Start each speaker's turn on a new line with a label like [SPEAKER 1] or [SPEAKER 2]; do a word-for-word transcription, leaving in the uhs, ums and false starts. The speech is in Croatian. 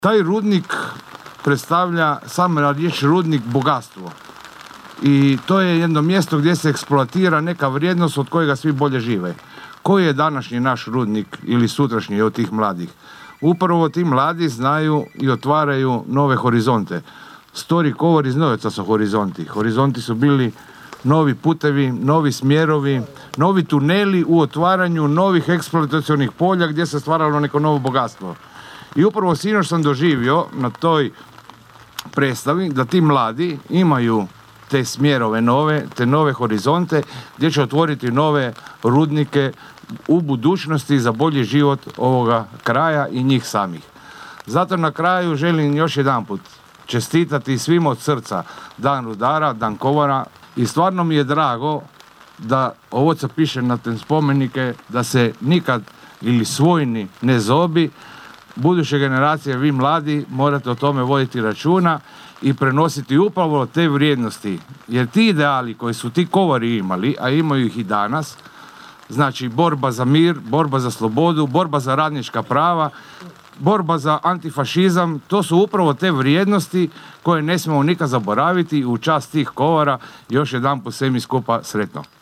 [SPEAKER 1] Taj rudnik predstavlja, sama riječ rudnik, bogatstvo. I to je jedno mjesto gdje se eksploatira neka vrijednost od kojega svi bolje žive. Koji je današnji naš rudnik ili sutrašnji od tih mladih? Upravo ti mladi znaju i otvaraju nove horizonte. Stori Kovor iz Noveca su horizonti. Horizonti su bili novi putevi, novi smjerovi, novi tuneli u otvaranju novih eksploatacionih polja gdje se stvaralo neko novo bogatstvo. I upravo sinoć sam doživio na toj predstavi da ti mladi imaju te smjerove nove, te nove horizonte gdje će otvoriti nove rudnike u budućnosti za bolji život ovoga kraja i njih samih. Zato na kraju želim još jedanput čestitati svima od srca Dan rudara, Dan Kovara i stvarno mi je drago da ovo se piše na te spomenike, da se nikad ili svojni ne zobi. Buduće generacije, vi mladi, morate o tome voditi računa i prenositi upravo te vrijednosti. Jer ti ideali koji su ti Kovari imali, a imaju ih i danas, znači borba za mir, borba za slobodu, borba za radnička prava, borba za antifašizam, to su upravo te vrijednosti koje ne smijemo nikad zaboraviti. U čast tih Kovara još jedanput sve mi skupa sretno.